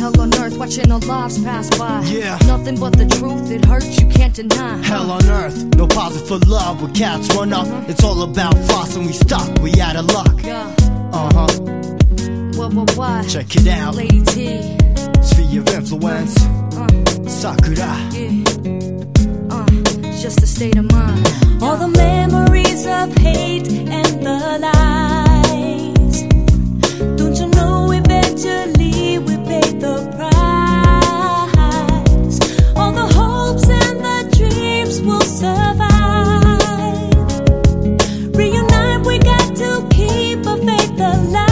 Hell on earth, watching our lives pass by. Yeah. Nothing but the truth, it hurts, you can't deny. Hell on earth, no pauses for love when cats run up. It's all about flossing, we stuck, we out of luck. Yeah. What? Check it out. Lady T. Sphere of influence. Sakura. Yeah. It's just a state of mind. All the memories of hate and the lies. Don't you know eventually we paid the price? All the hopes and the dreams will survive. Reunite, we got to keep our faith alive.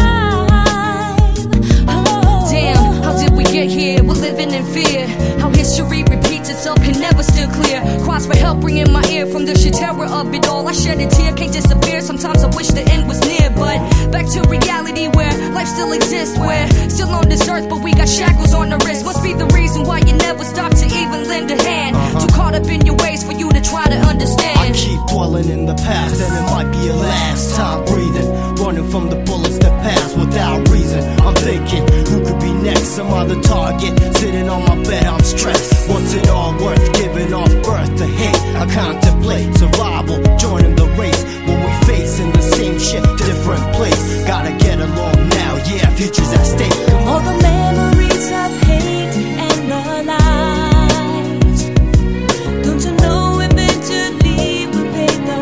Here, we're living in fear. How history repeats itself can never steer clear. Cries for help ring in my ear from the sheer terror of it all. I shed a tear, can't disappear. Sometimes I wish the end was near, but back to reality where life still exists. We're still on this earth, but we got shackles on the wrist. Must be the reason why you never stop to even lend a hand. Too caught up in your ways for you to try to understand. I keep dwelling in the past, and it might be a last time breathing. Running from the bullets that pass without reason. I'm thinking, who could be next? Some other target, sitting on my bed, I'm stressed. What's it all worth, giving off birth to hate? I contemplate survival, joining the race. What we facing the same shit, different place. Gotta get along now, yeah, future's at stake. All the memories of hate and the lies. Don't you know eventually we pay the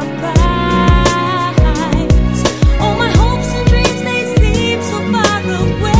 price? All my hopes and dreams, they seem so far away.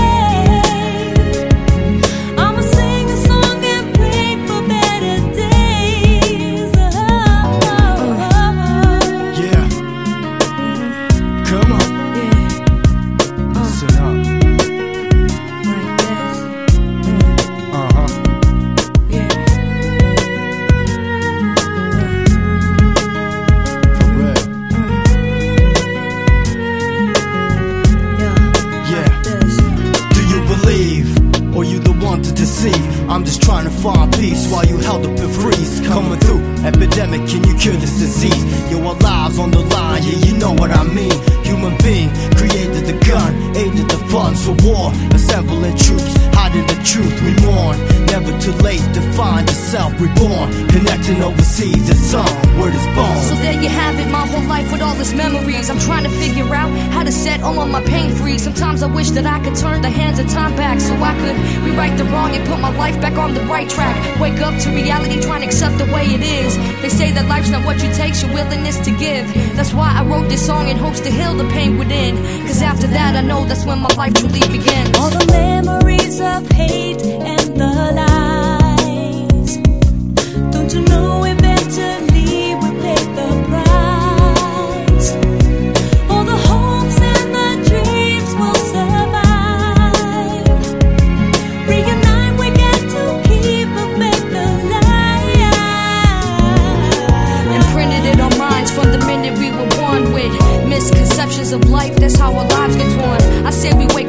I'm just trying to find peace while you held up and freeze. Coming through, epidemic, can you cure this disease? Your lives on the line, yeah, you know what I mean. Human being, created the gun, aided the funds for war. Assembling troops, hiding the truth, we mourn. Never too late to find yourself reborn. Connecting overseas, it's on, word is born. So there you have it, my whole life with all its memories. I'm trying to figure out how to set all of my pain free. Sometimes I wish that I could turn the hands of time back, so I could rewrite the wrong and put my life back on the right track. Wake up to reality, trying to accept the way it is. They say that life's not what you take, your willingness to give. That's why I wrote this song in hopes to heal the pain within. Cause after that I know that's when my life truly begins. All the memories of hate and the lies. Don't you know eventually we pay the price? All the hopes and the dreams will survive. Reunite, we got to keep a faith alive. Imprinted in our minds from the minute we were born with misconceptions of life, that's how our lives get torn. I say we wait